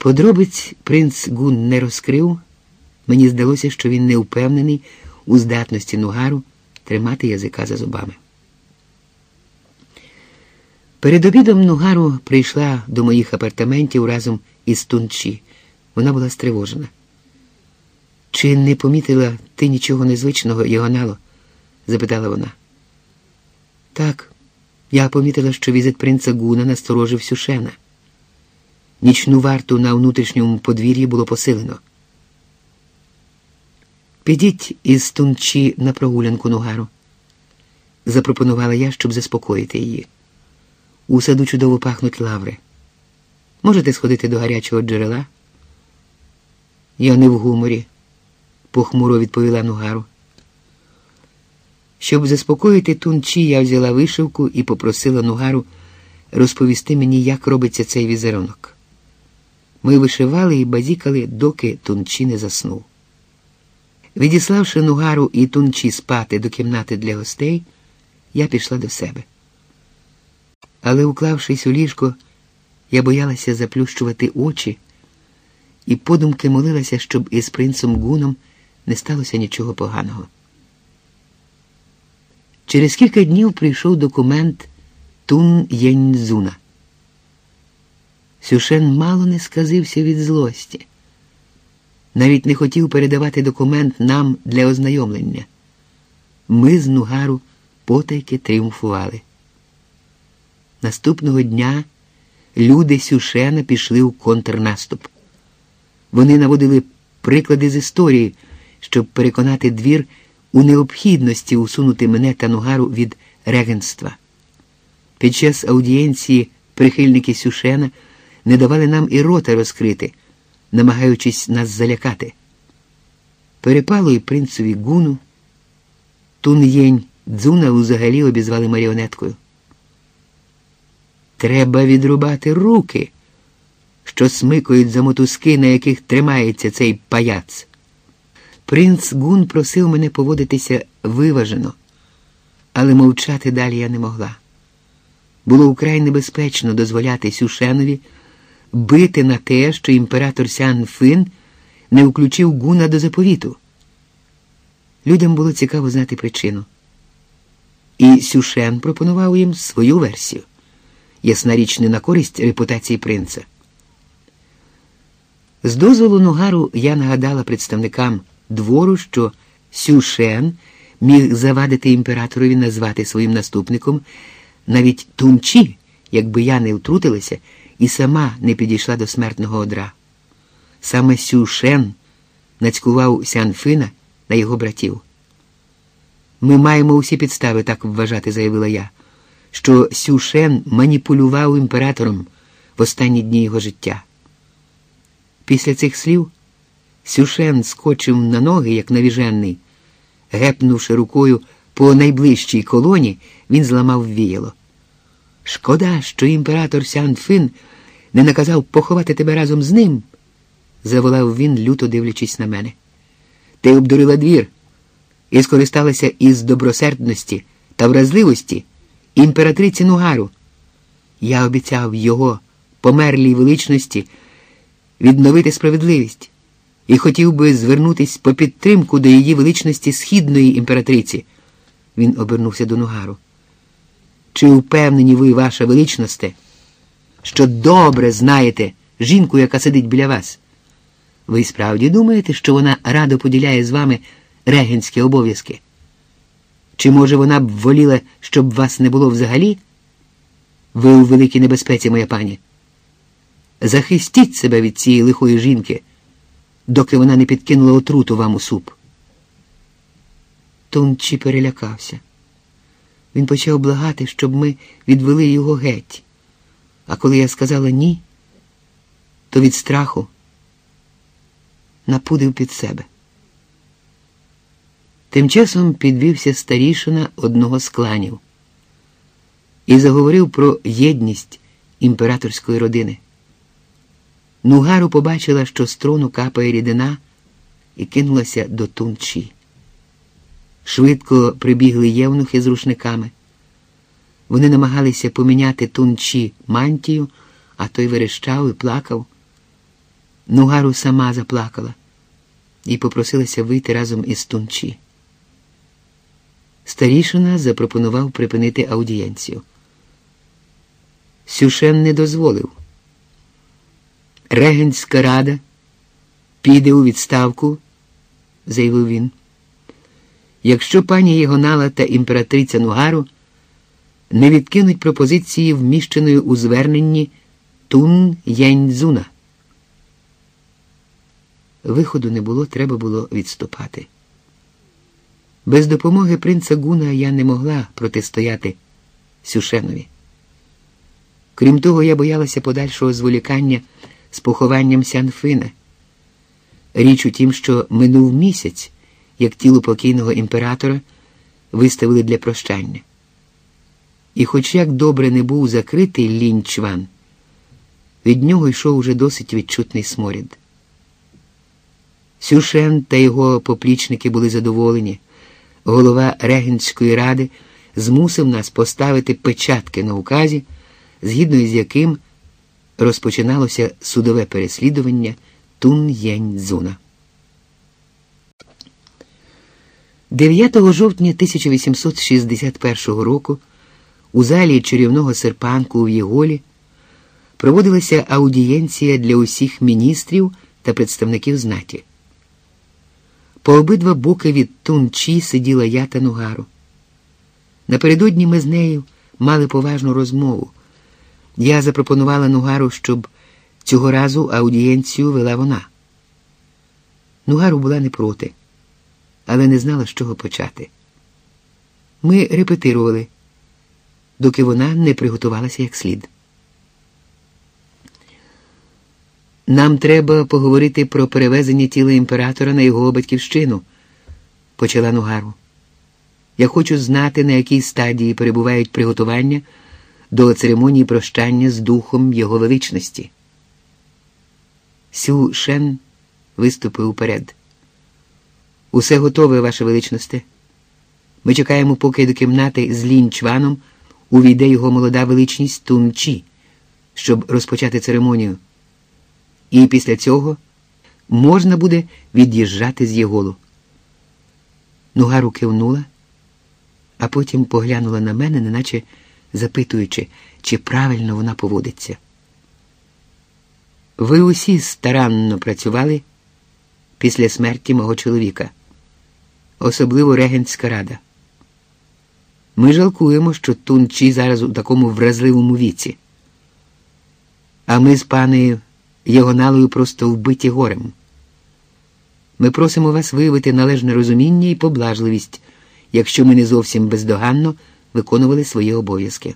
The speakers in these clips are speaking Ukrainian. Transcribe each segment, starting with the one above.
Подробиць принц Гун не розкрив. Мені здалося, що він не впевнений у здатності Нугару тримати язика за зубами. Перед обідом Нугару прийшла до моїх апартаментів разом із Тунчі. Вона була стривожена. «Чи не помітила ти нічого незвичного, Йоганало?» – запитала вона. «Так, я помітила, що візит принца Гуна насторожив Сюшена. Нічну варту на внутрішньому подвір'ї було посилено. Підіть із Тунчі на прогулянку, Нугару», – запропонувала я, щоб заспокоїти її. «У саду чудово пахнуть лаври. Можете сходити до гарячого джерела?» «Я не в гуморі», – похмуро відповіла Нугару. Щоб заспокоїти Тунчі, я взяла вишивку і попросила Нугару розповісти мені, як робиться цей візерунок. Ми вишивали і базікали, доки Тунчі не заснув. Відіславши Нугару і Тунчі спати до кімнати для гостей, я пішла до себе. Але, уклавшись у ліжко, я боялася заплющувати очі і подумки молилася, щоб із принцем Гуном не сталося нічого поганого. Через кілька днів прийшов документ Тун-Єнь-Дзуна. Сюшен мало не сказився від злості. Навіть не хотів передавати документ нам для ознайомлення. Ми з Нугару потайки тріумфували. Наступного дня люди Сюшена пішли у контрнаступ. Вони наводили приклади з історії, щоб переконати двір у необхідності усунути мене та Нугару від регенства. Під час аудієнції прихильники Сюшена не давали нам і рота розкрити, намагаючись нас залякати. Перепалу і принцеві Гуну Тун-Єнь-Дзуна взагалі обізвали маріонеткою. Треба відрубати руки, що смикають за мотузки, на яких тримається цей паяц. Принц Гун просив мене поводитися виважено, але мовчати далі я не могла. Було вкрай небезпечно дозволяти Сюшенові бити на те, що імператор Сян Фин не включив Гуна до заповіту. Людям було цікаво знати причину. І Сюшен пропонував їм свою версію. Ясна річ, не на користь репутації принца. З дозволу Нугару я нагадала представникам двору, що Сюшен міг завадити імператорові назвати своїм наступником навіть Тунчі, якби я не втрутилася і сама не підійшла до смертного одра. Саме Сюшен нацькував Сян-Фина на його братів. «Ми маємо усі підстави так вважати», – заявила я, що Сюшен маніпулював імператором в останні дні його життя. Після цих слів Сюшен скочив на ноги, як навіжений. Гепнувши рукою по найближчій колоні, він зламав віяло. «Шкода, що імператор Сян-Фин не наказав поховати тебе разом з ним», – заволав він, люто дивлячись на мене. «Ти обдурила двір і скористалася із добросердності та вразливості імператриці Нугару. Я обіцяв його померлій величності відновити справедливість і хотів би звернутись по підтримку до її величності східної імператриці». Він обернувся до Нугару. «Чи впевнені ви, ваша величносте, що добре знаєте жінку, яка сидить біля вас? Ви справді думаєте, що вона радо поділяє з вами регенські обов'язки? Чи, може, вона б воліла, щоб вас не було взагалі? Ви у великій небезпеці, моя пані. Захистіть себе від цієї лихої жінки, доки вона не підкинула отруту вам у суп». Тунчі перелякався. Він почав благати, щоб ми відвели його геть. А коли я сказала «ні», то від страху напудив під себе. Тим часом підвівся старішина одного з кланів і заговорив про єдність імператорської родини. Нугару побачила, що з трону капає рідина, і кинулася до Тунчі. Швидко прибігли євнухи з рушниками. Вони намагалися поміняти Тунчі мантію, а той верещав і плакав. Нугару сама заплакала і попросилася вийти разом із Тунчі. Старішина запропонував припинити аудієнцію. Сюшен не дозволив. Регентська рада піде у відставку, заявив він, якщо пані Єгонала та імператриця Нугару не відкинуть пропозиції, вміщеної у зверненні Тун-Янь-Дзуна. Виходу не було, треба було відступати. Без допомоги принца Гуна я не могла протистояти Сюшенові. Крім того, я боялася подальшого зволікання з похованням Сянфина. Річ у тім, що минув місяць, як тіло покійного імператора виставили для прощання. І хоч як добре не був закритий Лінь-Чван, від нього йшов уже досить відчутний сморід. Сюшен та його поплічники були задоволені. Голова Регентської ради змусив нас поставити печатки на указі, згідно із яким розпочиналося судове переслідування Тун-Янь-Дзуна. 9 жовтня 1861 року у залі чарівного серпанку в Єголі проводилася аудієнція для усіх міністрів та представників знаті. По обидва боки від Тунчі сиділа я та Нугару. Напередодні ми з нею мали поважну розмову. Я запропонувала Нугару, щоб цього разу аудієнцію вела вона. Нугару була не проти, але не знала, з чого почати. Ми репетирували, доки вона не приготувалася як слід. «Нам треба поговорити про перевезення тіла імператора на його батьківщину», – почала Нугару. «Я хочу знати, на якій стадії перебувають приготування до церемонії прощання з духом його величності». Сю Шен виступив уперед. «Усе готове, ваше величносте. Ми чекаємо, поки до кімнати з Лінь-Чваном увійде його молода величність Тунчі, щоб розпочати церемонію. І після цього можна буде від'їжджати з Єголу». Нугару кивнула, а потім поглянула на мене, неначе запитуючи, чи правильно вона поводиться. «Ви усі старанно працювали після смерті мого чоловіка, особливо Регентська рада. Ми жалкуємо, що Тунчі зараз у такому вразливому віці. А ми з панею Єгоналою просто вбиті горем. Ми просимо вас виявити належне розуміння і поблажливість, якщо ми не зовсім бездоганно виконували свої обов'язки».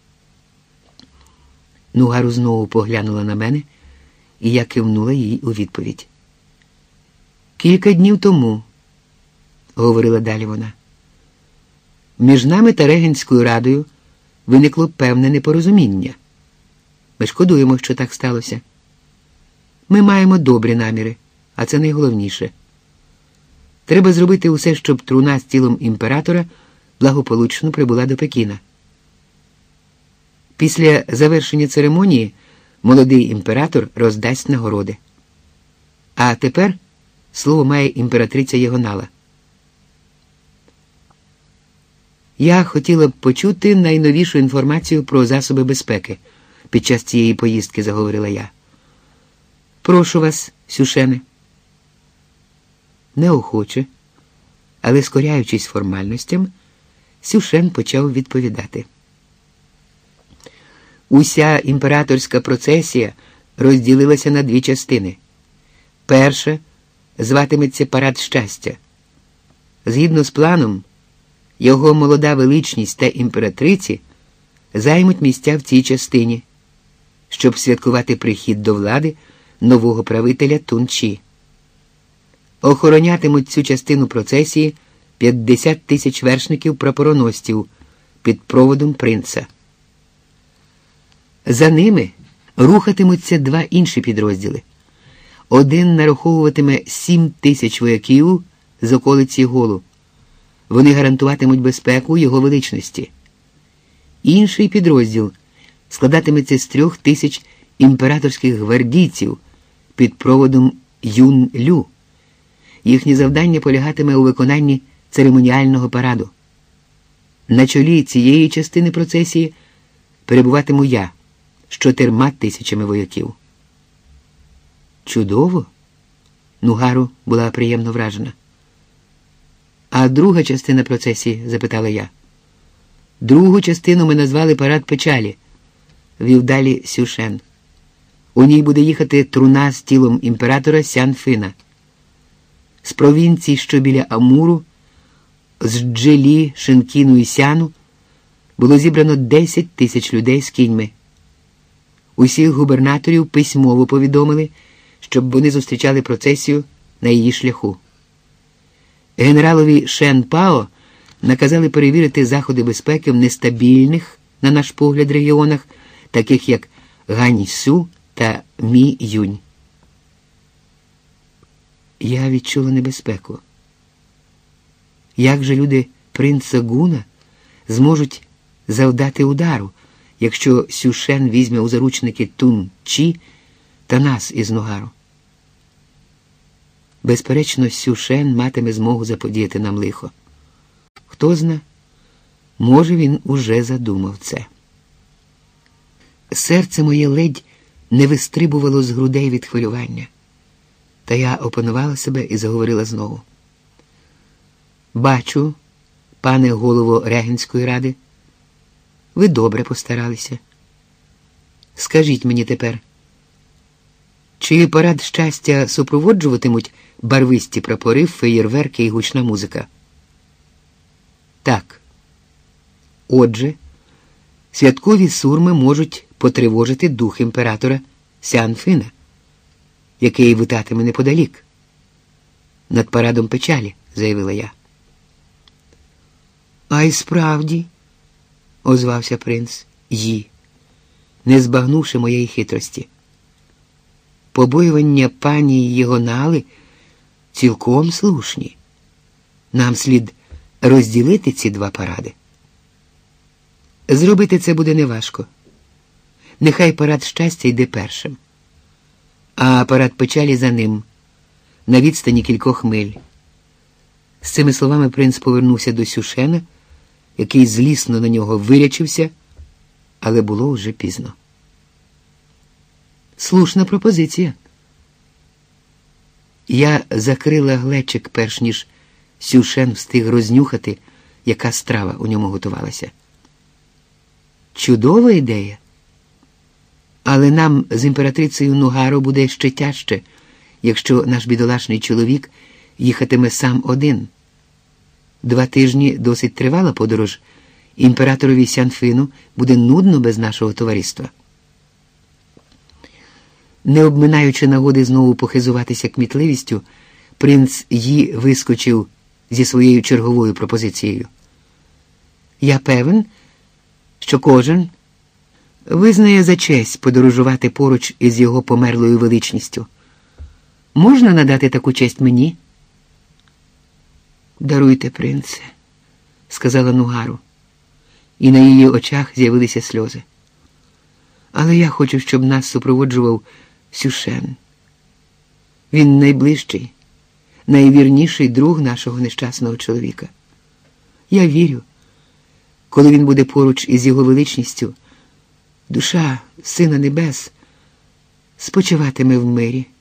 Нугару знову поглянула на мене, і я кивнула їй у відповідь. «Кілька днів тому, – говорила далі вона, – між нами та Регентською радою виникло певне непорозуміння. Ми шкодуємо, що так сталося. Ми маємо добрі наміри, а це найголовніше. Треба зробити усе, щоб труна з тілом імператора благополучно прибула до Пекіна. Після завершення церемонії молодий імператор роздасть нагороди. А тепер слово має імператриця Єгонала». «Я хотіла б почути найновішу інформацію про засоби безпеки під час цієї поїздки», – заговорила я. «Прошу вас, Сюшене». Неохоче, але скоряючись формальностям, Сюшен почав відповідати. «Уся імператорська процесія розділилася на дві частини. Перша зватиметься «Парад щастя». Згідно з планом, його молода величність та імператриці займуть місця в цій частині, щоб святкувати прихід до влади нового правителя Тунчі. Охоронятимуть цю частину процесії 50 тисяч вершників-прапороносців під проводом принца. За ними рухатимуться два інші підрозділи. Один нараховуватиме 7 тисяч вояків з околиці Єголу. Вони гарантуватимуть безпеку його величності. Інший підрозділ складатиметься з 3 тисяч імператорських гвардійців під проводом Юн-Лю. Їхнє завдання полягатиме у виконанні церемоніального параду. На чолі цієї частини процесії перебуватиму я з 4 тисячами вояків. Чудово! Нугару була приємно вражена. А друга частина процесії? Запитала я. Другу частину ми назвали «Парад печалі», вів далі Сюшен. У ній буде їхати труна з тілом імператора Сян-Фина. З провінцій, що біля Амуру, з Джелі, Шинкіну і Сяну, було зібрано 10 тисяч людей з кіньми. Усіх губернаторів письмово повідомили, щоб вони зустрічали процесію на її шляху. Генералові Шен Пао наказали перевірити заходи безпеки в нестабільних, на наш погляд, регіонах, таких як Ганьсю та Мі-Юнь. Я відчула небезпеку. Як же люди принца Гуна зможуть завдати удару, якщо Сюшен візьме у заручники Тун-Чі та нас із Нугару? Безперечно, Сюшен матиме змогу заподіяти нам лихо. Хто зна, може, він уже задумав це. Серце моє ледь не вистрибувало з грудей від хвилювання. Та я опанувала себе і заговорила знову. Бачу, пане голово Регенської ради, ви добре постаралися. Скажіть мені тепер, чи парад щастя супроводжуватимуть барвисті прапори, феєрверки і гучна музика? Так. Отже, святкові сурми можуть потривожити дух імператора Сян-Фина, який витатиме неподалік. Над парадом печалі, заявила я. А й справді, озвався принц Ї, не збагнувши моєї хитрості. Побоювання пані Єгонали цілком слушні. Нам слід розділити ці два паради. Зробити це буде неважко. Нехай парад щастя йде першим, а парад печалі за ним, на відстані кількох миль. З цими словами принц повернувся до Сюшена, який злісно на нього вирячився, але було вже пізно. Слушна пропозиція. Я закрила глечик, перш ніж Сюшен встиг рознюхати, яка страва у ньому готувалася. Чудова ідея. Але нам з імператрицею Нугаро буде ще тяжче, якщо наш бідолашний чоловік їхатиме сам один. 2 тижні досить тривала подорож. Імператорові Сян-Фину буде нудно без нашого товариства. Не обминаючи нагоди знову похизуватися кмітливістю, принц Ї вискочив зі своєю черговою пропозицією. Я певен, що кожен визнає за честь подорожувати поруч із його померлою величністю. Можна надати таку честь мені? Даруйте, принце, сказала Нугару, і на її очах з'явилися сльози. Але я хочу, щоб нас супроводжував Сюшен. Він найближчий, найвірніший друг нашого нещасного чоловіка. Я вірю, коли він буде поруч із його величністю, душа Сина Небес спочиватиме в мирі.